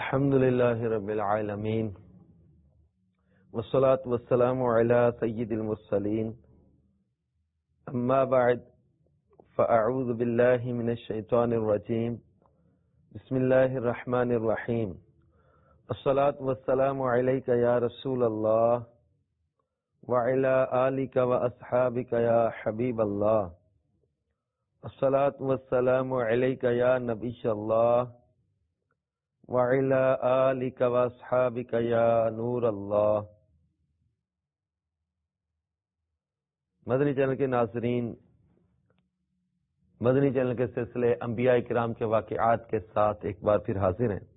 الحمد لله رب العالمين والصلاة والسلام على سيد المرسلين أما بعد فأعوذ بالله من الشيطان الرجيم بسم الله الرحمن الرحيم الصلاة والسلام عليك يا رسول الله وعلى آلك وأصحابك يا حبيب الله الصلاة والسلام عليك يا نبي الله وعلى آلك واصحابك يا نور اللہ۔ مدنی چینل کے ناظرین، مدنی چینل کے سلسلے انبیاء کرام کے واقعات کے ساتھ ایک بار پھر حاضر ہیں۔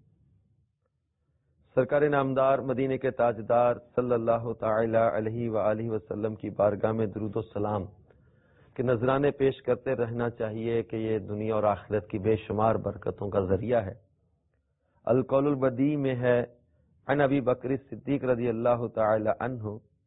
سرکار نامدار مدینے کے تاجدار صلی اللہ تعالی علیہ وآلہ وسلم کی بارگاہ میں درود و سلام کے نذرانے پیش کرتے رہنا چاہیے کہ یہ دنیا اور آخرت کی بے شمار برکتوں کا ذریعہ ہے۔ القول البدیع میں ہے عن ابی بکر صدیق رضی اللہ تعالی عنہ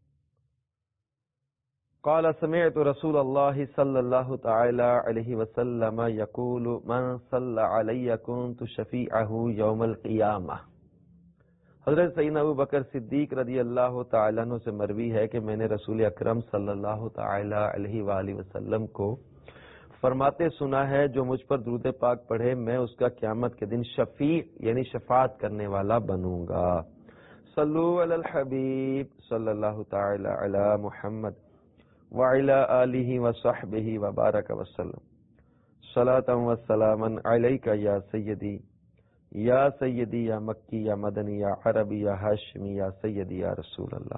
قال سمعت رسول اللہ صلی اللہ تعالی علیہ وسلم یقول من صلی علی کنت شفیعہ یوم القیامہ۔ حضرت سیدنا ابو بکر صدیق رضی اللہ تعالی عنہ سے مروی ہے کہ میں نے رسول اکرم صلی اللہ تعالی علیہ وآلہ وسلم کو فرماتے سنا ہے جو مجھ پر درود پاک پڑھے میں اس کا قیامت کے دن شفیع یعنی شفاعت کرنے والا بنوں گا۔ صلو علی الحبیب صلی اللہ تعالی علی محمد وعلی آلہ وصحبہ وبارک وسلم صلاۃ و سلاما علیک یا سیدی یا مکی یا مدنی یا عربی یا ہاشمی یا سیدی یا رسول اللہ۔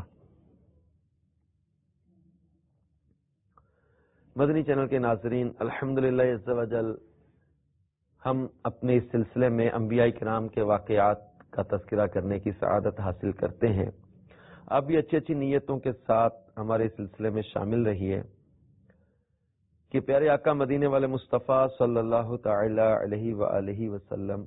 مدنی چینل کے ناظرین، الحمدللہ عز و جل ہم اپنے اس سلسلے میں انبیاء کرام کے واقعات کا تذکرہ کرنے کی سعادت حاصل کرتے ہیں۔ آپ بھی اچھی اچھی نیتوں کے ساتھ ہمارے اس سلسلے میں شامل رہیے کہ پیارے آقا مدینے والے مصطفیٰ صلی اللہ تعالی علیہ وآلہ وسلم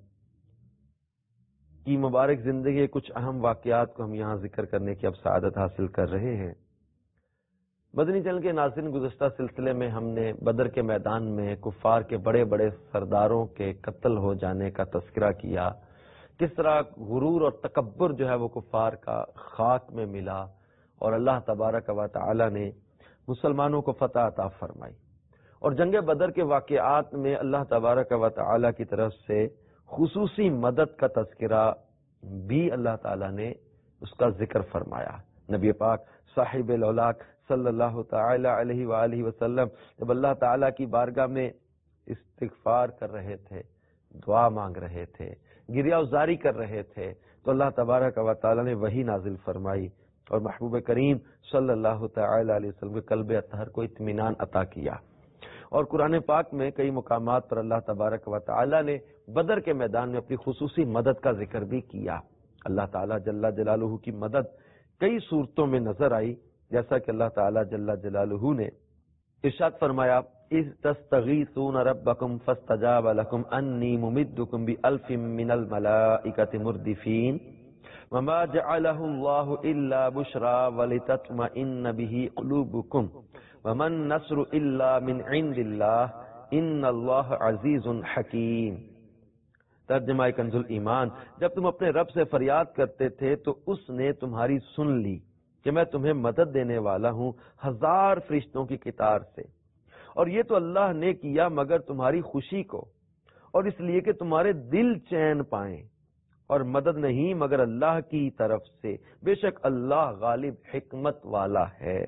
کی مبارک زندگی کے کچھ اہم واقعات کو ہم یہاں ذکر کرنے کی اب سعادت حاصل کر رہے ہیں۔ مدنی چینل کے ناظرین، گزشتہ سلسلے میں ہم نے بدر کے میدان میں کفار کے بڑے بڑے سرداروں کے قتل ہو جانے کا تذکرہ کیا، کس طرح غرور اور تکبر جو ہے وہ کفار کا خاک میں ملا اور اللہ تبارک و تعالی نے مسلمانوں کو فتح عطا فرمائی، اور جنگ بدر کے واقعات میں اللہ تبارک و تعالی کی طرف سے خصوصی مدد کا تذکرہ بھی اللہ تعالی نے اس کا ذکر فرمایا۔ نبی پاک صاحب الاولاق صلی اللہ تعالی علیہ وآلہ وسلم جب اللہ تعالیٰ کی بارگاہ میں استغفار کر رہے تھے، دعا مانگ رہے تھے، گریہ ازاری کر رہے تھے، تو اللہ تبارک و تعالیٰ نے وحی نازل فرمائی اور محبوب کریم صلی اللہ تعالی علیہ وسلم کے قلب اطہر کو اطمینان عطا کیا۔ اور قرآن پاک میں کئی مقامات پر اللہ تبارک و تعالیٰ نے بدر کے میدان میں اپنی خصوصی مدد کا ذکر بھی کیا۔ اللہ تعالیٰ جل جلالہ کی مدد کئی صورتوں میں نظر آئی، جیسا کہ اللہ تعالیٰ جل جلالہ نے ارشاد فرمایا اذ تستغیثون ربکم فاستجاب لکم انی ممدکم بألف من الملائکۃ مردفین وما جعلہ اللہ الا بشرا ولتطمئن بہ قلوبکم وما النصر الا من عند اللہ ان اللہ عزیز حکیم۔ ترجمہ کنز الایمان، جب تم اپنے رب سے فریاد کرتے تھے تو اس نے تمہاری سن لی کہ میں تمہیں مدد دینے والا ہوں 1000 فرشتوں کی قطار سے، اور یہ تو اللہ نے کیا مگر تمہاری خوشی کو اور اس لیے کہ تمہارے دل چین پائیں، اور مدد نہیں مگر اللہ کی طرف سے، بے شک اللہ غالب حکمت والا ہے۔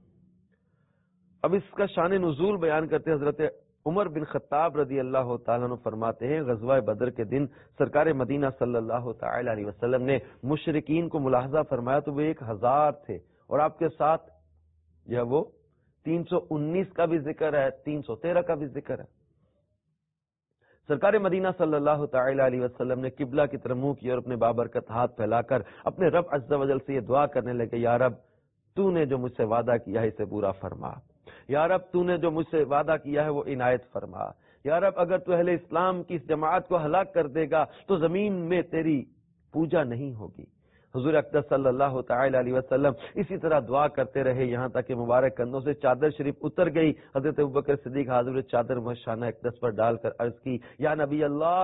اب اس کا شان نزول بیان کرتے حضرت عمر بن خطاب رضی اللہ تعالیٰ عنہ فرماتے ہیں غزوہ بدر کے دن سرکار مدینہ صلی اللہ تعالی علیہ وسلم نے مشرکین کو ملاحظہ فرمایا تو وہ 1000 تھے، اور آپ کے ساتھ یہ وہ 319 کا بھی ذکر ہے، 313 کا بھی ذکر ہے۔ سرکار مدینہ صلی اللہ تعالی علیہ وسلم نے قبلہ کی طرف منہ کیا اور اپنے بابرکت ہاتھ پھیلا کر اپنے رب عز و جل سے یہ دعا کرنے لگے، یا رب تو نے جو مجھ سے وعدہ کیا ہے اسے پورا فرما، یا رب تو نے جو مجھ سے وعدہ کیا ہے وہ عنایت فرما، یا رب اگر تو اہل اسلام کی اس جماعت کو ہلاک کر دے گا تو زمین میں تیری پوجا نہیں ہوگی۔ حضور اقدس صلی اللہ تعالی علیہ وسلم اسی طرح دعا کرتے رہے یہاں تک کہ مبارک کندھوں سے چادر شریف اتر گئی۔ حضرت ابوبکر صدیق حاضر چادر مشانہ اقدس پر ڈال کر عرض کی، یا نبی اللہ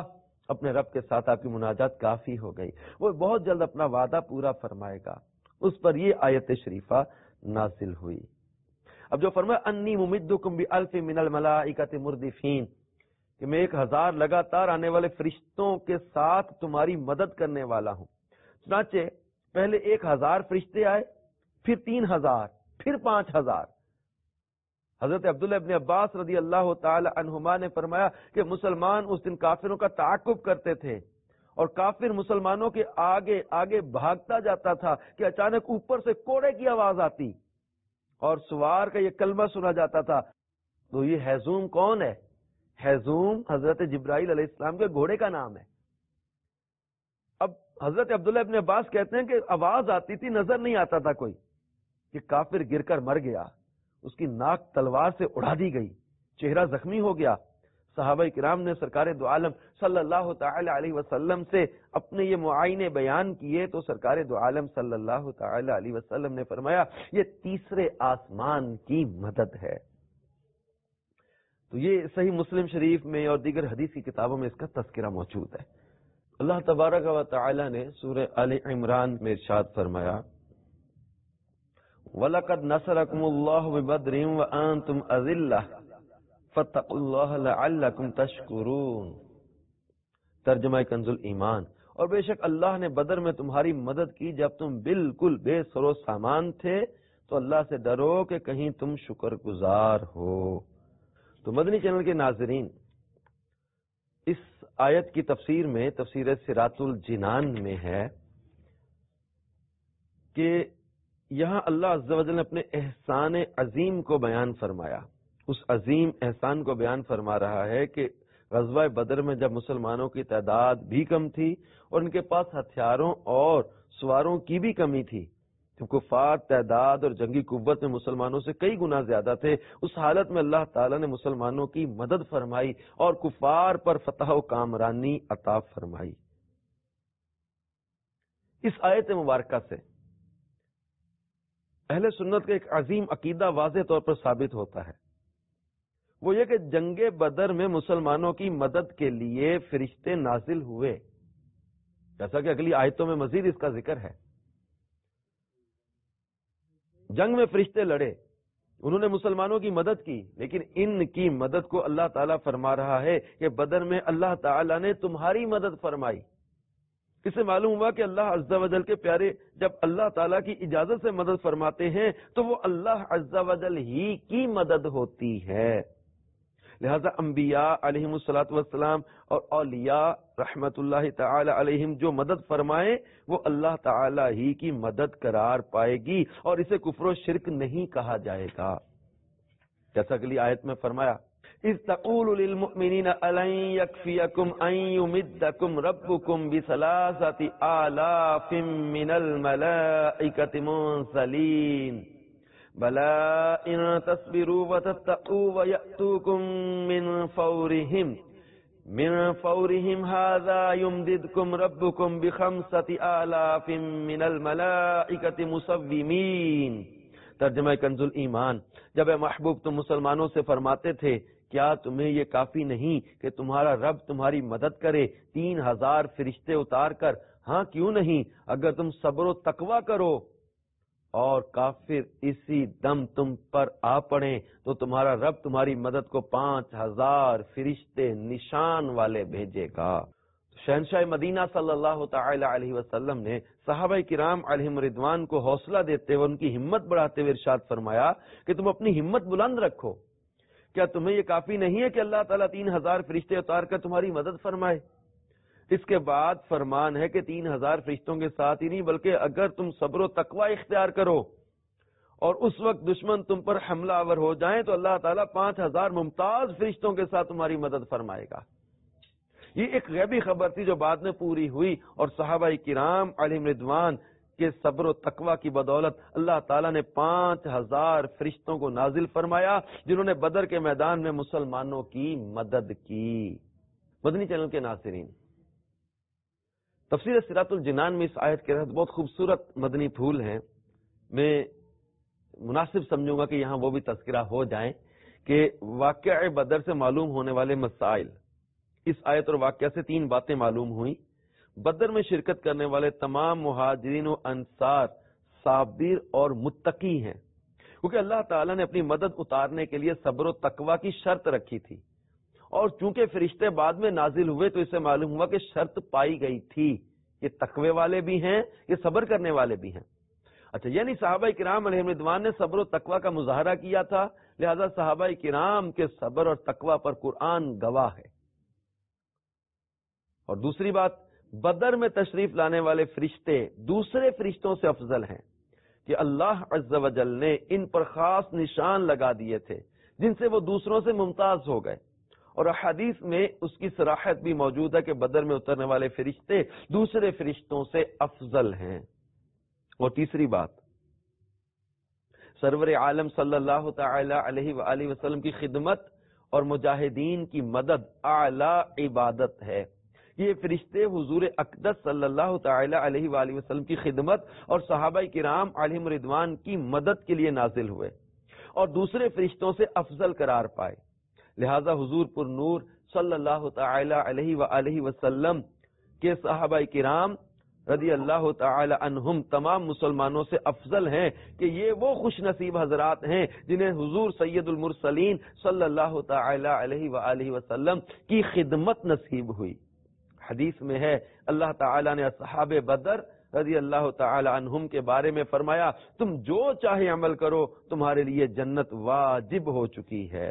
اپنے رب کے ساتھ آپ کی مناجات کافی ہو گئی، وہ بہت جلد اپنا وعدہ پورا فرمائے گا۔ اس پر یہ آیت شریفہ نازل ہوئی۔ اب جو فرمایا انی ممدکم بألف من الملائکۃ مردفین، کہ میں 1000 لگاتار آنے والے فرشتوں کے ساتھ تمہاری مدد کرنے والا ہوں۔ چنانچہ پہلے 1000 فرشتے آئے، پھر 3000، پھر 5000۔ حضرت عبداللہ ابن عباس رضی اللہ تعالی عنہما نے فرمایا کہ مسلمان اس دن کافروں کا تعاقب کرتے تھے، اور کافر مسلمانوں کے آگے آگے بھاگتا جاتا تھا کہ اچانک اوپر سے کوڑے کی آواز آتی اور سوار کا یہ کلمہ سنا جاتا تھا۔ تو یہ ہیزوم کون ہے؟ ہیزوم حضرت جبرائیل علیہ السلام کے گھوڑے کا نام ہے۔ اب حضرت عبداللہ ابن عباس کہتے ہیں کہ آواز آتی تھی، نظر نہیں آتا تھا کوئی، کہ کافر گر کر مر گیا، اس کی ناک تلوار سے اڑا دی گئی، چہرہ زخمی ہو گیا۔ صحابہ کرام نے سرکار دو عالم صلی اللہ تعالی علیہ وسلم سے اپنے یہ معائنے بیان کیے تو سرکار دو عالم صلی اللہ تعالی علیہ وسلم نے فرمایا یہ تیسرے آسمان کی مدد ہے۔ تو یہ صحیح مسلم شریف میں اور دیگر حدیث کی کتابوں میں اس کا تذکرہ موجود ہے۔ اللہ تبارک و تعالی نے سورہ آل عمران میں ارشاد فرمایا وَلَقَدْ نَصَرَكُمُ اللَّهُ بِبَدْرٍ وَأَنْتُمْ أَذِلَّةٌ فَاتَّقُوا اللَّهَ لَعَلَّكُمْ تَشْكُرُونَ۔ ترجمہ کنز الایمان، اور بے شک اللہ نے بدر میں تمہاری مدد کی جب تم بالکل بے سر و سامان تھے، تو اللہ سے ڈرو کہ کہیں تم شکر گزار ہو۔ تو مدنی چینل کے ناظرین، اس آیت کی تفسیر میں تفسیر صراط الجنان میں ہے کہ یہاں اللہ عز و جل نے اپنے احسان عظیم کو بیان فرمایا۔ اس عظیم احسان کو بیان فرما رہا ہے کہ غزوہ بدر میں جب مسلمانوں کی تعداد بھی کم تھی اور ان کے پاس ہتھیاروں اور سواروں کی بھی کمی تھی، تو کفار تعداد اور جنگی قوت میں مسلمانوں سے کئی گنا زیادہ تھے، اس حالت میں اللہ تعالیٰ نے مسلمانوں کی مدد فرمائی اور کفار پر فتح و کامرانی عطا فرمائی۔ اس آیت مبارکہ سے اہل سنت کا ایک عظیم عقیدہ واضح طور پر ثابت ہوتا ہے، وہ یہ کہ جنگ بدر میں مسلمانوں کی مدد کے لیے فرشتے نازل ہوئے، جیسا کہ اگلی آیتوں میں مزید اس کا ذکر ہے۔ جنگ میں فرشتے لڑے، انہوں نے مسلمانوں کی مدد کی، لیکن ان کی مدد کو اللہ تعالیٰ فرما رہا ہے کہ بدر میں اللہ تعالیٰ نے تمہاری مدد فرمائی۔ اس سے معلوم ہوا کہ اللہ عز و جل کے پیارے جب اللہ تعالیٰ کی اجازت سے مدد فرماتے ہیں تو وہ اللہ عز و جل ہی کی مدد ہوتی ہے۔ لہذا انبیاء علیہم الصلوۃ والسلام اور اولیاء رحمت اللہ تعالی علیہم جو مدد فرمائے وہ اللہ تعالی ہی کی مدد قرار پائے گی، اور اسے کفر و شرک نہیں کہا جائے گا، جیسا اگلی آیت میں فرمایا اذ تقول للمؤمنین الن یکفیکم ان یمدکم ربکم بثلاثۃ آلاف من الملائکۃ منزلین بَلَىٰ إِن تَصْبِرُوا وَتَتَّقُوا وَيَأْتُوكُم مِّن فَوْرِهِمْ هَٰذَا يُمْدِدْكُمْ رَبُّكُمْ بِخَمْسَةِ آلَافٍ مِّنَ الْمَلَائِكَةِ مُصَوِّمِينَ۔ ترجمہ کنز الایمان، جب اے محبوب تم مسلمانوں سے فرماتے تھے کیا تمہیں یہ کافی نہیں کہ تمہارا رب تمہاری مدد کرے 3000 فرشتے اتار کر؟ ہاں کیوں نہیں، اگر تم صبر و تقوی کرو اور کافر اسی دم تم پر آ پڑیں تو تمہارا رب تمہاری مدد کو 5000 فرشتے نشان والے بھیجے گا۔ شہنشاہ مدینہ صلی اللہ تعالی علیہ وسلم نے صحابہ کرام علیہم رضوان کو حوصلہ دیتے ہوئے ان کی ہمت بڑھاتے ہوئے ارشاد فرمایا کہ تم اپنی ہمت بلند رکھو، کیا تمہیں یہ کافی نہیں ہے کہ اللہ تعالیٰ 3000 فرشتے اتار کر تمہاری مدد فرمائے؟ اس کے بعد فرمان ہے کہ 3000 فرشتوں کے ساتھ ہی نہیں بلکہ اگر تم صبر و تقوی اختیار کرو اور اس وقت دشمن تم پر حملہ آور ہو جائیں تو اللہ تعالیٰ 5000 ممتاز فرشتوں کے ساتھ تمہاری مدد فرمائے گا۔ یہ ایک غیبی خبر تھی جو بعد میں پوری ہوئی، اور صحابہ کرام علیہم رضوان کے صبر و تقوی کی بدولت اللہ تعالیٰ نے 5000 فرشتوں کو نازل فرمایا جنہوں نے بدر کے میدان میں مسلمانوں کی مدد کی۔ مدنی چینل کے ناظرین، تفسیر صراط الجنان میں اس آیت کے تحت بہت خوبصورت مدنی پھول ہیں، میں مناسب سمجھوں گا کہ یہاں وہ بھی تذکرہ ہو جائیں کہ واقعہ بدر سے معلوم ہونے والے مسائل اس آیت اور واقعہ سے 3 باتیں معلوم ہوئیں۔ بدر میں شرکت کرنے والے تمام مہاجرین و انصار صابر اور متقی ہیں، کیونکہ اللہ تعالیٰ نے اپنی مدد اتارنے کے لیے صبر و تقوی کی شرط رکھی تھی، اور چونکہ فرشتے بعد میں نازل ہوئے تو اس سے معلوم ہوا کہ شرط پائی گئی تھی، یہ تقوی والے بھی ہیں، یہ صبر کرنے والے بھی ہیں۔ اچھا، یعنی صحابہ کرام علیہم رضوان نے صبر و تقوی کا مظاہرہ کیا تھا، لہذا صحابہ کرام کے صبر اور تقوی پر قرآن گواہ ہے۔ اور دوسری بات، بدر میں تشریف لانے والے فرشتے دوسرے فرشتوں سے افضل ہیں کہ اللہ عز و جل نے ان پر خاص نشان لگا دیے تھے جن سے وہ دوسروں سے ممتاز ہو گئے، اور حدیث میں اس کی صراحت بھی موجود ہے کہ بدر میں اترنے والے فرشتے دوسرے فرشتوں سے افضل ہیں۔ اور تیسری بات، سرور عالم صلی اللہ تعالی علیہ وآلہ وسلم کی خدمت اور مجاہدین کی مدد اعلی عبادت ہے۔ یہ فرشتے حضور اقدس صلی اللہ تعالی علیہ وآلہ وسلم کی خدمت اور صحابہ کرام علیہم رضوان کی مدد کے لیے نازل ہوئے اور دوسرے فرشتوں سے افضل قرار پائے، لہذا حضور پر نور صلی اللہ تعالی علیہ وآلہ وسلم کے صحابہ کرام رضی اللہ تعالی عنہم تمام مسلمانوں سے افضل ہیں کہ یہ وہ خوش نصیب حضرات ہیں جنہیں حضور سید المرسلین صلی اللہ تعالی علیہ وآلہ وسلم کی خدمت نصیب ہوئی۔ حدیث میں ہے اللہ تعالی نے اصحاب بدر رضی اللہ تعالی عنہم کے بارے میں فرمایا، تم جو چاہے عمل کرو، تمہارے لیے جنت واجب ہو چکی ہے۔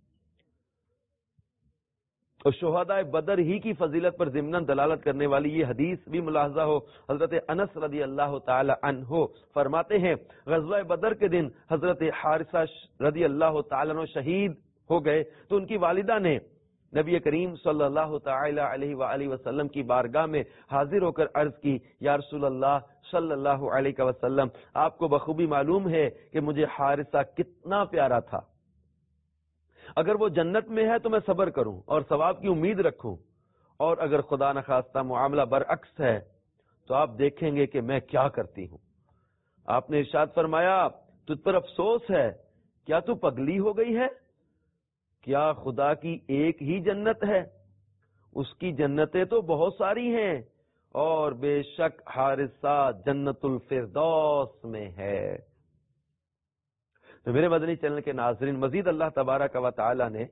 اور شہدائے بدر ہی کی فضیلت پر ضمناً دلالت کرنے والی یہ حدیث بھی ملاحظہ ہو، حضرت انس رضی اللہ تعالی عنہ فرماتے ہیں غزوہ بدر کے دن حضرت حارثہ رضی اللہ تعالی عنہ شہید ہو گئے تو ان کی والدہ نے نبی کریم صلی اللہ تعالی علیہ وآلہ وسلم کی بارگاہ میں حاضر ہو کر عرض کی، یا رسول اللہ صلی اللہ علیہ وسلم، آپ کو بخوبی معلوم ہے کہ مجھے حارثہ کتنا پیارا تھا، اگر وہ جنت میں ہے تو میں صبر کروں اور ثواب کی امید رکھوں، اور اگر خدا نخواستہ معاملہ برعکس ہے تو آپ دیکھیں گے کہ میں کیا کرتی ہوں۔ آپ نے ارشاد فرمایا، تجھ پر افسوس ہے، کیا تو پگلی ہو گئی ہے؟ کیا خدا کی ایک ہی جنت ہے؟ اس کی جنتیں تو بہت ساری ہیں، اور بے شک حارثہ جنت الفردوس میں ہے۔ تو میرے مدنی چینل کے ناظرین، مزید اللہ تبارک و تعالی نے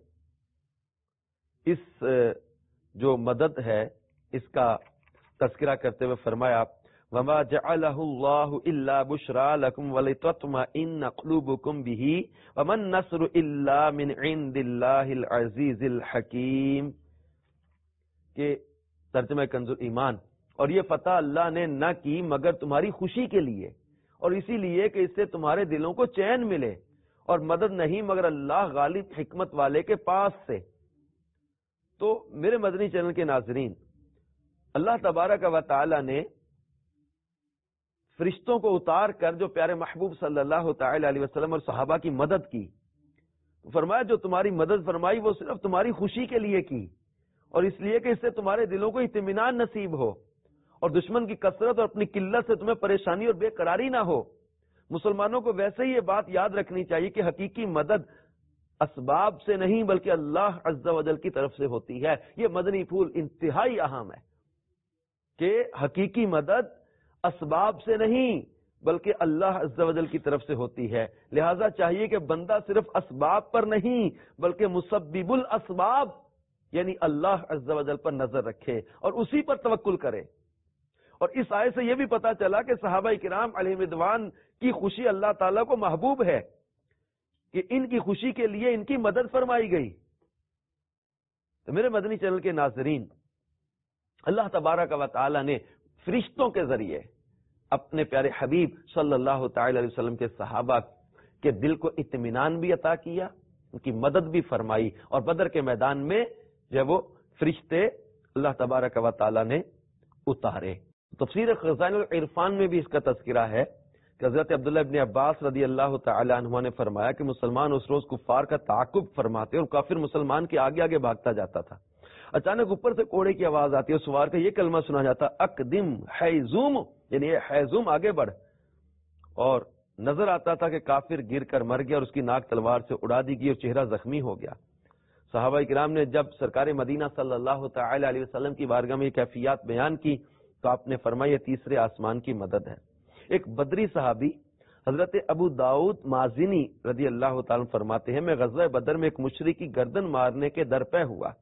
اس جو مدد ہے اس کا تذکرہ کرتے ہوئے فرمایا، وما جعلہ اللہ الا بشرا لکم ولتطمئن قلوبکم بہ وما النصر الا من عند اللہ العزیز الحکیم، کہ ترجمہ کنز ایمان، اور یہ فتح اللہ نے نہ کی مگر تمہاری خوشی کے لیے، اور اسی لیے کہ اس سے تمہارے دلوں کو چین ملے، اور مدد نہیں مگر اللہ غالب حکمت والے کے پاس سے۔ تو میرے مدنی چینل کے ناظرین، اللہ تبارک و تعالی نے فرشتوں کو اتار کر جو پیارے محبوب صلی اللہ تعالی علیہ وسلم اور صحابہ کی مدد کی، تو فرمایا جو تمہاری مدد فرمائی وہ صرف تمہاری خوشی کے لیے کی، اور اس لیے کہ اس سے تمہارے دلوں کو اطمینان نصیب ہو، اور دشمن کی کثرت اور اپنی قلت سے تمہیں پریشانی اور بے قراری نہ ہو۔ مسلمانوں کو ویسے ہی یہ بات یاد رکھنی چاہیے کہ حقیقی مدد اسباب سے نہیں بلکہ اللہ عز و جل کی طرف سے ہوتی ہے۔ یہ مدنی پھول انتہائی اہم ہے کہ حقیقی مدد اسباب سے نہیں بلکہ اللہ عز و جل کی طرف سے ہوتی ہے، لہذا چاہیے کہ بندہ صرف اسباب پر نہیں بلکہ مسبب الاسباب یعنی اللہ عز و جل پر نظر رکھے اور اسی پر توکل کرے۔ اور اس آیت سے یہ بھی پتا چلا کہ صحابہ کرام علیہ رضوان کی خوشی اللہ تعالیٰ کو محبوب ہے کہ ان کی خوشی کے لیے ان کی مدد فرمائی گئی۔ تو میرے مدنی چینل کے ناظرین، اللہ تبارک و تعالی نے فرشتوں کے ذریعے اپنے پیارے حبیب صلی اللہ تعالی علیہ وسلم کے صحابہ کے دل کو اطمینان بھی عطا کیا، ان کی مدد بھی فرمائی، اور بدر کے میدان میں جب وہ فرشتے اللہ تبارک و تعالی نے اتارے۔ تفسیر خزائن العرفان میں بھی اس کا تذکرہ ہے کہ حضرت عبداللہ ابن عباس رضی اللہ تعالی عنہ نے فرمایا کہ مسلمان اس روز کفار کا تعاقب فرماتے اور کافر مسلمان کے آگے آگے بھاگتا جاتا تھا۔ اچانک اوپر سے کوڑے کی آواز آتی ہے، سوار کا یہ کلمہ سنا جاتا، اقدم حیزوم، یعنی اے حیزوم آگے بڑھ، اور نظر آتا تھا کہ کافر گر کر مر گیا اور اس کی ناک تلوار سے اڑا دی گئی اور چہرہ زخمی ہو گیا۔ صحابہ کرام نے جب سرکار مدینہ صلی اللہ تعالی علیہ وسلم کی بارگاہ میں یہ کیفیات بیان کی تو آپ نے فرمایا تیسرے آسمان کی مدد ہے۔ ایک بدری صحابی حضرت ابو داؤد مازنی رضی اللہ تعالیٰ فرماتے ہیں، میں غزوہ بدر میں ایک مشرک کی گردن مارنے کے در پہ ہوا،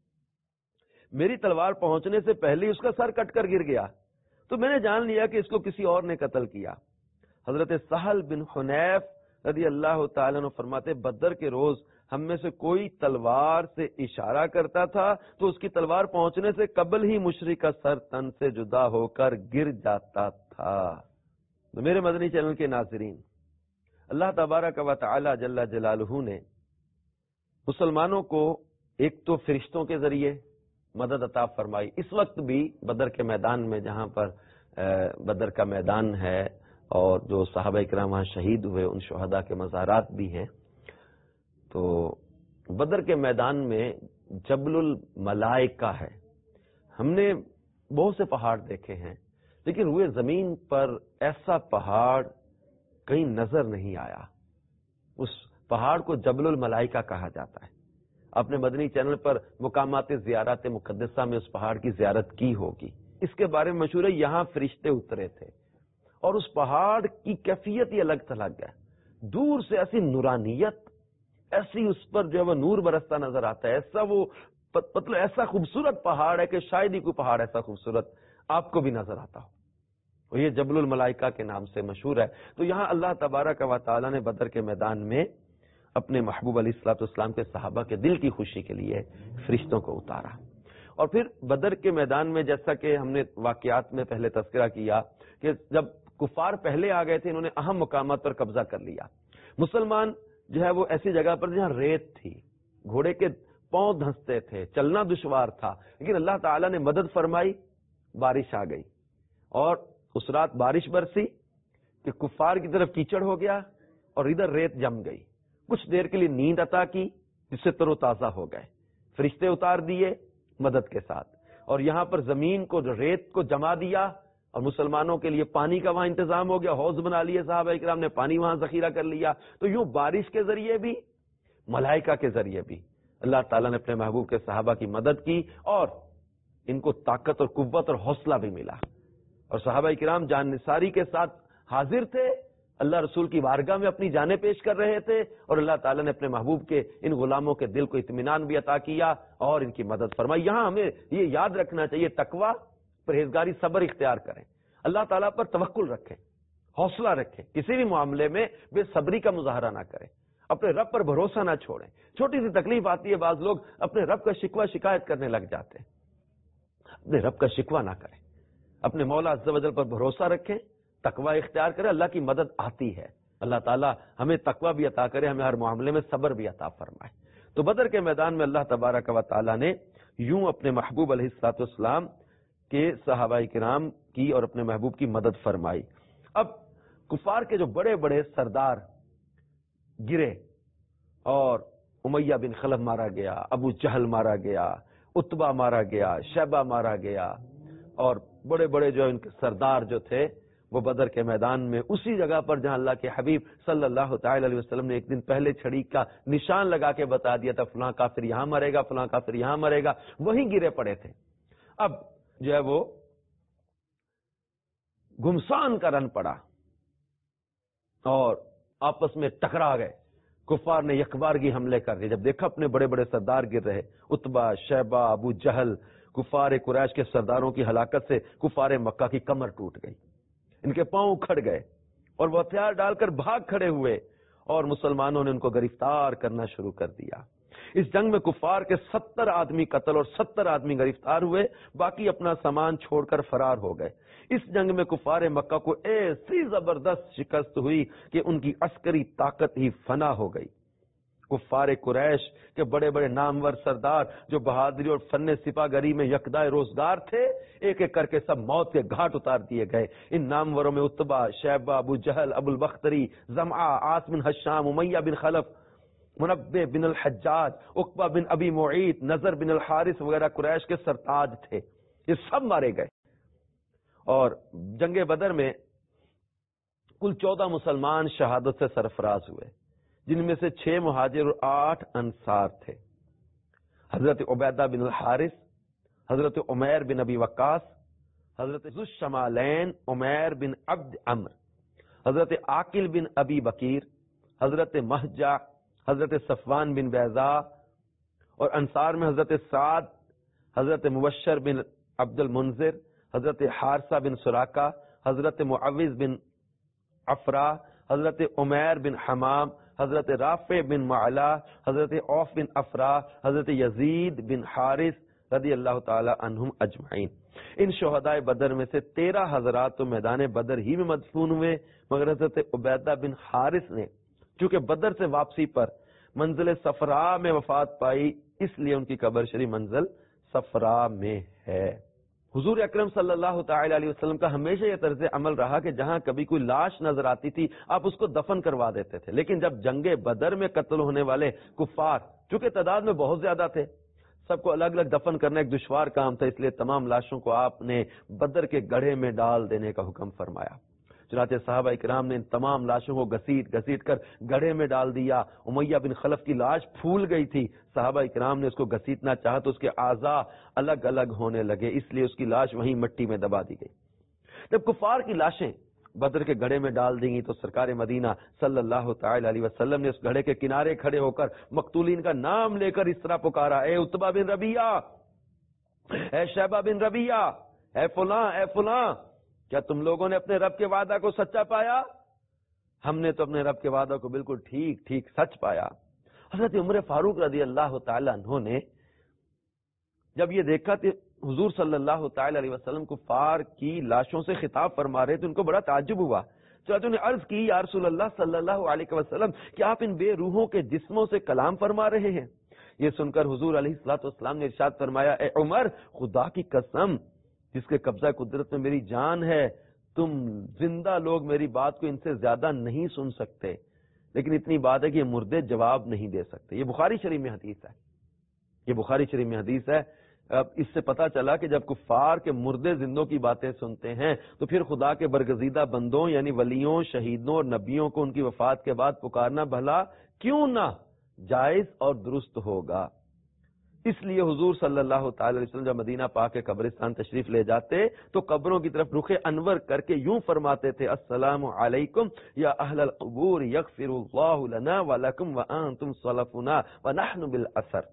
میری تلوار پہنچنے سے پہلے ہی اس کا سر کٹ کر گر گیا تو میں نے جان لیا کہ اس کو کسی اور نے قتل کیا۔ حضرت سہل بن حنیف رضی اللہ تعالیٰ عنہ فرماتے بدر کے روز ہم میں سے کوئی تلوار سے اشارہ کرتا تھا تو اس کی تلوار پہنچنے سے قبل ہی مشرک کا سر تن سے جدا ہو کر گر جاتا تھا۔ تو میرے مدنی چینل کے ناظرین، اللہ تبارک و تعالی جل جلالہ نے مسلمانوں کو ایک تو فرشتوں کے ذریعے مدد عطا فرمائی۔ اس وقت بھی بدر کے میدان میں، جہاں پر بدر کا میدان ہے اور جو صحابہ کرام وہاں شہید ہوئے ان شہداء کے مزارات بھی ہیں، تو بدر کے میدان میں جبل الملائکہ ہے۔ ہم نے بہت سے پہاڑ دیکھے ہیں لیکن روئے زمین پر ایسا پہاڑ کہیں نظر نہیں آیا۔ اس پہاڑ کو جبل الملائکہ کہا جاتا ہے۔ اپنے مدنی چینل پر مقامات زیارت مقدسہ میں اس پہاڑ کی زیارت کی ہوگی۔ اس کے بارے میں مشہور ہے یہاں فرشتے اترے تھے اور اس پہاڑ کی کیفیت ہی الگ تھلگ ہے۔ دور سے ایسی نورانیت، ایسی اس پر جو ہے وہ نور برستا نظر آتا ہے، ایسا وہ مطلب ایسا خوبصورت پہاڑ ہے کہ شاید ہی کوئی پہاڑ ایسا خوبصورت آپ کو بھی نظر آتا ہو۔ اور یہ جبل الملائکہ کے نام سے مشہور ہے۔ تو یہاں اللہ تبارک و تعالی نے بدر کے میدان میں اپنے محبوب علیہ الصلوۃ والسلام کے صحابہ کے دل کی خوشی کے لیے فرشتوں کو اتارا۔ اور پھر بدر کے میدان میں جیسا کہ ہم نے واقعات میں پہلے تذکرہ کیا کہ جب کفار پہلے آ گئے تھے، انہوں نے اہم مقامات پر قبضہ کر لیا۔ مسلمان جو ہے وہ ایسی جگہ پر جہاں ریت تھی، گھوڑے کے پاؤں دھنستے تھے، چلنا دشوار تھا، لیکن اللہ تعالیٰ نے مدد فرمائی، بارش آ گئی اور اس رات بارش برسی کہ کفار کی طرف کیچڑ ہو گیا اور ادھر ریت جم گئی۔ کچھ دیر کے لیے نیند عطا کی جس سے تر و تازہ ہو گئے، فرشتے اتار دیے مدد کے ساتھ، اور یہاں پر زمین کو جو ریت کو جما دیا اور مسلمانوں کے لیے پانی کا وہاں انتظام ہو گیا، حوض بنا لیے صحابہ کرام نے، پانی وہاں ذخیرہ کر لیا۔ تو یوں بارش کے ذریعے بھی، ملائکہ کے ذریعے بھی اللہ تعالیٰ نے اپنے محبوب کے صحابہ کی مدد کی اور ان کو طاقت اور قوت اور حوصلہ بھی ملا، اور صحابہ کرام جان نثاری کے ساتھ حاضر تھے، اللہ رسول کی بارگاہ میں اپنی جانیں پیش کر رہے تھے، اور اللہ تعالیٰ نے اپنے محبوب کے ان غلاموں کے دل کو اطمینان بھی عطا کیا اور ان کی مدد فرمائی۔ یہاں ہمیں یہ یاد رکھنا چاہیے، تقویٰ، پرہیزگاری، صبر اختیار کریں، اللہ تعالیٰ پر توکل رکھیں، حوصلہ رکھیں، کسی بھی معاملے میں بے صبری کا مظاہرہ نہ کریں، اپنے رب پر بھروسہ نہ چھوڑیں۔ چھوٹی سی تکلیف آتی ہے، بعض لوگ اپنے رب کا شکوہ شکایت کرنے لگ جاتے ہیں۔ اپنے رب کا شکوہ نہ کریں، اپنے مولا عز و جل پر بھروسہ رکھیں، تقویٰ اختیار کریں، اللہ کی مدد آتی ہے۔ اللہ تعالیٰ ہمیں تقویٰ بھی عطا کرے، ہمیں ہر معاملے میں صبر بھی عطا فرمائے۔ تو بدر کے میدان میں اللہ تبارک و تعالیٰ نے یوں اپنے محبوب علیہ الصلوۃ والسلام کے صحابہ کرام کی اور اپنے محبوب کی مدد فرمائی۔ اب کفار کے جو بڑے بڑے سردار گرے اور امیہ بن خلف مارا گیا، ابو جہل مارا گیا، عتبہ مارا گیا، شیبہ مارا گیا، اور بڑے بڑے جو ان کے سردار جو تھے وہ بدر کے میدان میں اسی جگہ پر جہاں اللہ کے حبیب صلی اللہ تعالی علیہ وسلم نے ایک دن پہلے چھڑی کا نشان لگا کے بتا دیا تھا، فلاں کافر یہاں مرے گا، فلاں کافر یہاں مرے گا، وہیں گرے پڑے تھے۔ اب جو ہے وہ گھمسان کا رن پڑا اور آپس میں ٹکرا گئے، کفار نے یکبارگی حملے کر دیے۔ جب دیکھا اپنے بڑے بڑے سردار گر رہے، عتبہ، شیبہ، ابو جہل، کفار قریش کے سرداروں کی ہلاکت سے کفار مکہ کی کمر ٹوٹ گئی، ان کے پاؤں اکھڑ گئے اور وہ ہتھیار ڈال کر بھاگ کھڑے ہوئے، اور مسلمانوں نے ان کو گرفتار کرنا شروع کر دیا۔ اس جنگ میں کفار کے 70 آدمی قتل اور 70 آدمی گرفتار ہوئے، باقی اپنا سامان چھوڑ کر فرار ہو گئے۔ اس جنگ میں کفار مکہ کو ایسی زبردست شکست ہوئی کہ ان کی عسکری طاقت ہی فنا ہو گئی۔ کفار قریش کے بڑے بڑے نامور سردار جو بہادری اور فن سپاہ گری میں یکدائے روزگار تھے، ایک ایک کر کے سب موت کے گھاٹ اتار دیے گئے۔ ان ناموروں میں عتبہ، شیبہ، ابو جہل، ابو البختری، زمعہ، عاص بن حشام، امیہ بن خلف، منبع بن الحجاج، عقبہ بن ابی معیط، نضر بن الحارث وغیرہ قریش کے سرتاج تھے، یہ سب مارے گئے۔ اور جنگ بدر میں کل 14 مسلمان شہادت سے سرفراز ہوئے، جن میں سے 6 مہاجر اور 8 انصار تھے۔ حضرت عبیدہ بن الحارث، حضرت عمیر بن ابی وقاص، حضرت ذو الشمالین عمیر بن عبد عمرو، حضرت عاقل بن ابی بکیر، حضرت مہجع، حضرت صفوان بن بیضا، اور انصار میں حضرت سعد، حضرت مبشر بن عبد المنذر، حضرت حارثہ بن سراقہ، حضرت معوذ بن عفرا، حضرت عمیر بن حمام، حضرت رافع بن معلا، حضرت عوف بن افرا، حضرت یزید بن حارث رضی اللہ تعالی عنہم اجمعین۔ ان شہدائے بدر میں سے 13 حضرات تو میدان بدر ہی میں مدفون ہوئے، مگر حضرت عبیدہ بن حارث نے چونکہ بدر سے واپسی پر منزل صفرا میں وفات پائی، اس لیے ان کی قبر شریف منزل صفرا میں ہے۔ حضور اکرم صلی اللہ تعالی علیہ وسلم کا ہمیشہ یہ طرز عمل رہا کہ جہاں کبھی کوئی لاش نظر آتی تھی آپ اس کو دفن کروا دیتے تھے، لیکن جب جنگ بدر میں قتل ہونے والے کفار چونکہ تعداد میں بہت زیادہ تھے، سب کو الگ الگ دفن کرنا ایک دشوار کام تھا، اس لیے تمام لاشوں کو آپ نے بدر کے گڑھے میں ڈال دینے کا حکم فرمایا۔ چنانچہ صحابہ کرام نے ان تمام لاشوں کو گھسیٹ کر گڑھے میں ڈال دیا۔ امیہ بن خلف کی لاش پھول گئی تھی، صحابہ کرام نے اس کو گھسیٹنا چاہا تو اس کے اعضاء الگ الگ ہونے لگے، اس لیے اس کی لاش وہیں مٹی میں دبا دی گئی۔ جب کفار کی لاشیں بدر کے گڑھے میں ڈال دی گئی تو سرکار مدینہ صلی اللہ تعالی علیہ وسلم نے اس گڑھے کے کنارے کھڑے ہو کر مقتولین کا نام لے کر اس طرح پکارا، اے عتبہ بن ربیعہ، اے شیبہ بن ربیعہ، اے فلاں اے فلاں، کیا تم لوگوں نے اپنے رب کے وعدہ کو سچا پایا؟ ہم نے تو اپنے رب کے وعدہ کو بالکل ٹھیک سچ پایا۔ حضرت عمر فاروق رضی اللہ تعالی عنہ نے جب یہ دیکھا کہ حضور صلی اللہ تعالی علیہ وسلم کفار کی لاشوں سے خطاب فرما رہے تو ان کو بڑا تعجب ہوا، چنانچہ انہیں عرض کی، یا رسول اللہ صلی اللہ علیہ وسلم، کیا آپ ان بے روحوں کے جسموں سے کلام فرما رہے ہیں؟ یہ سن کر حضور علیہ الصلوۃ والسلام نے ارشاد فرمایا، اے عمر، خدا کی قسم جس کے قبضہ قدرت میں میری جان ہے، تم زندہ لوگ میری بات کو ان سے زیادہ نہیں سن سکتے، لیکن اتنی بات ہے کہ یہ مردے جواب نہیں دے سکتے۔ یہ بخاری شریف میں حدیث ہے، یہ بخاری شریف میں حدیث ہے۔ اب اس سے پتہ چلا کہ جب کفار کے مردے زندوں کی باتیں سنتے ہیں تو پھر خدا کے برگزیدہ بندوں یعنی ولیوں، شہیدوں اور نبیوں کو ان کی وفات کے بعد پکارنا بھلا کیوں نہ جائز اور درست ہوگا۔ اس لیے حضور صلی اللہ تعالی علیہ وسلم جب مدینہ پاک کے قبرستان تشریف لے جاتے تو قبروں کی طرف رخ انور کر کے یوں فرماتے تھے، السلام علیکم یا اہل القبور یغفر اللہ لنا ولکم وانتم سلفنا ونحن بالاثر۔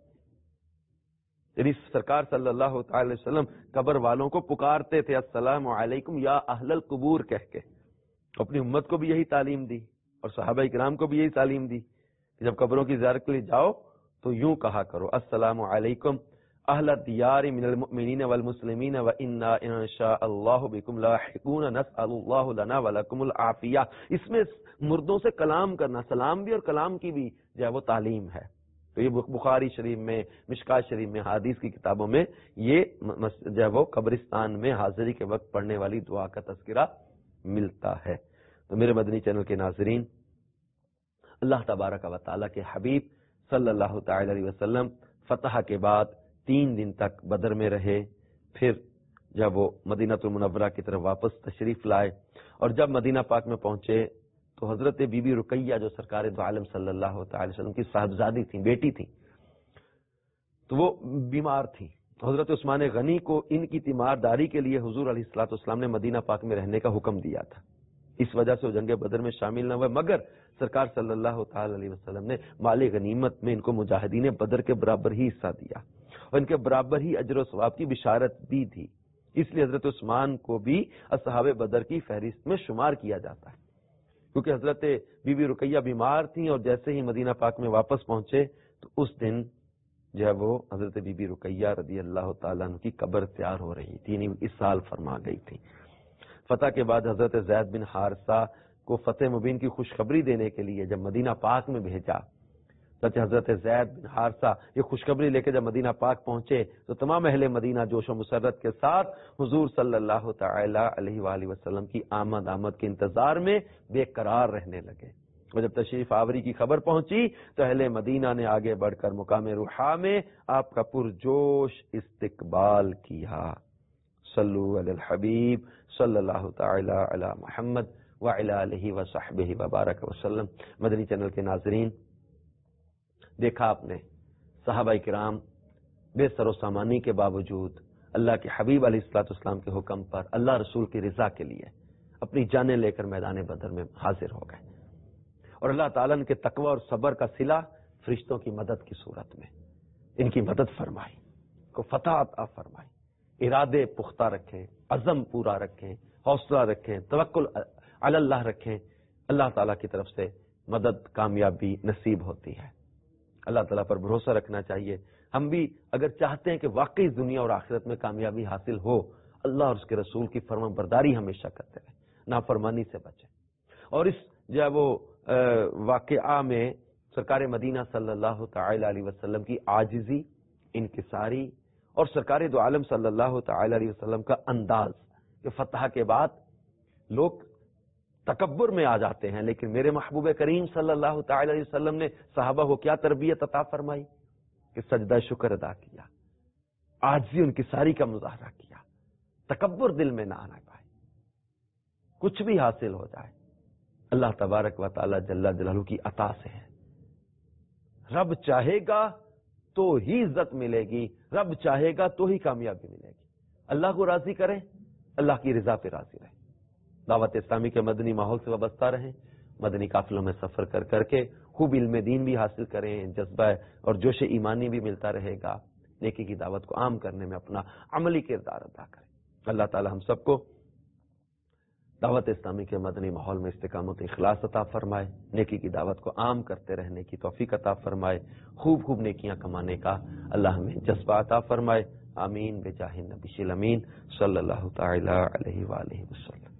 یعنی سرکار صلی اللہ تعالی علیہ وسلم قبر والوں کو پکارتے تھے السلام علیکم یا اہل القبور کہہ کے۔ اپنی امت کو بھی یہی تعلیم دی اور صحابہ کرام کو بھی یہی تعلیم دی کہ جب قبروں کی زیارت کے لیے جاؤ تو یوں کہا کرو، السلام علیکم اہل الدیار من المؤمنین والمسلمین وانا ان شاء اللہ بکم لاحقون نسأل اللہ لنا ولکم العافیہ۔ اس میں مردوں سے کلام کرنا، سلام بھی اور کلام کی بھی جو ہے وہ تعلیم ہے۔ تو یہ بخاری شریف میں، مشکات شریف میں، حدیث کی کتابوں میں یہ جو ہے وہ قبرستان میں حاضری کے وقت پڑھنے والی دعا کا تذکرہ ملتا ہے۔ تو میرے مدنی چینل کے ناظرین، اللہ تبارک و تعالیٰ کے حبیب صلی اللہ تعالی علیہ وسلم فتح کے بعد 3 دن تک بدر میں رہے، پھر جب وہ مدینہ المنورہ کی طرف واپس تشریف لائے اور جب مدینہ پاک میں پہنچے تو حضرت بی بی رقیہ جو سرکار دو عالم صلی اللہ تعالی وسلم کی صاحبزادی تھیں، بیٹی تھیں، تو وہ بیمار تھیں۔ حضرت عثمان غنی کو ان کی تیمارداری کے لیے حضور علیہ الصلوۃ والسلام نے مدینہ پاک میں رہنے کا حکم دیا تھا، اس وجہ سے وہ جنگ بدر میں شامل نہ ہوئے، مگر سرکار صلی اللہ تعالی علیہ وسلم نے مال غنیمت میں ان کو مجاہدین بدر کے برابر ہی حصہ دیا اور ان کے برابر ہی اجر و ثواب کی بشارت بھی دی، اس لیے حضرت عثمان کو بھی اصحاب بدر کی فہرست میں شمار کیا جاتا ہے، کیونکہ حضرت بی بی رقیہ بیمار تھیں اور جیسے ہی مدینہ پاک میں واپس پہنچے تو اس دن جو ہے وہ حضرت بی بی رقیہ رضی اللہ تعالیٰ عنہ کی قبر تیار ہو رہی تھی، یعنی اس سال فرما گئی تھی۔ فتح کے بعد حضرت زید بن حارثہ کو فتح مبین کی خوشخبری دینے کے لیے جب مدینہ پاک میں بھیجا، حضرت زید بن حارثہ یہ خوشخبری لے کے جب مدینہ پاک پہنچے تو تمام اہل مدینہ جوش و مسرت کے ساتھ حضور صلی اللہ تعالی علیہ وآلہ وسلم کی آمد کے انتظار میں بے قرار رہنے لگے، اور جب تشریف آوری کی خبر پہنچی تو اہل مدینہ نے آگے بڑھ کر مقام روحا میں آپ کا پرجوش استقبال کیا۔ صلو علی الحبیب صلی اللہ تعالی علی محمد وعلی آلہ وصحبہ وبارک وسلم۔ مدنی چینل کے ناظرین، دیکھا آپ نے صحابہ کرام بے سر و سامانی کے باوجود اللہ کے حبیب علیہ الصلوۃ والسلام کے حکم پر اللہ رسول کی رضا کے لیے اپنی جانیں لے کر میدان بدر میں حاضر ہو گئے، اور اللہ تعالیٰ نے کے تقوی اور صبر کا صلہ فرشتوں کی مدد کی صورت میں ان کی مدد فرمائی، کو فتح عطا فرمائی، ارادے پختہ رکھیں، عزم پورا رکھیں، حوصلہ رکھیں، توکل علی اللہ رکھیں، اللہ تعالیٰ کی طرف سے مدد کامیابی نصیب ہوتی ہے۔ اللہ تعالیٰ پر بھروسہ رکھنا چاہیے۔ ہم بھی اگر چاہتے ہیں کہ واقعی دنیا اور آخرت میں کامیابی حاصل ہو، اللہ اور اس کے رسول کی فرمان برداری ہمیشہ کرتے رہیں، نافرمانی سے بچیں۔ اور اس جو ہے وہ واقعہ میں سرکار مدینہ صلی اللہ تعالی علیہ وسلم کی عاجزی، انکساری، اور سرکار دو عالم صلی اللہ تعالی علیہ وسلم کا انداز کہ فتح کے بعد لوگ تکبر میں آ جاتے ہیں، لیکن میرے محبوب کریم صلی اللہ تعالی علیہ وسلم نے صحابہ کو کیا تربیت عطا فرمائی کہ سجدہ شکر ادا کیا، عاجزی انکساری کا مظاہرہ کیا، تکبر دل میں نہ آنا پائے۔ کچھ بھی حاصل ہو جائے اللہ تبارک و تعالی جل جلالہ کی عطا سے ہے۔ رب چاہے گا تو ہی عزت ملے گی، رب چاہے گا تو ہی کامیابی ملے گی۔ اللہ کو راضی کریں، اللہ کی رضا پہ راضی رہیں۔ دعوت اسلامی کے مدنی ماحول سے وابستہ رہیں، مدنی قافلوں میں سفر کر کے خوب علم دین بھی حاصل کریں، جذبہ اور جوش ایمانی بھی ملتا رہے گا، نیکی کی دعوت کو عام کرنے میں اپنا عملی کردار ادا کریں۔ اللہ تعالی ہم سب کو دعوت اسلامی کے مدنی ماحول میں استقامت اخلاص عطا فرمائے، نیکی کی دعوت کو عام کرتے رہنے کی توفیق عطا فرمائے، خوب نیکیاں کمانے کا اللہ ہمیں جذبہ عطا فرمائے۔ آمین بجاہ النبی الامین صلی اللہ تعالی علیہ وآلہ وسلم۔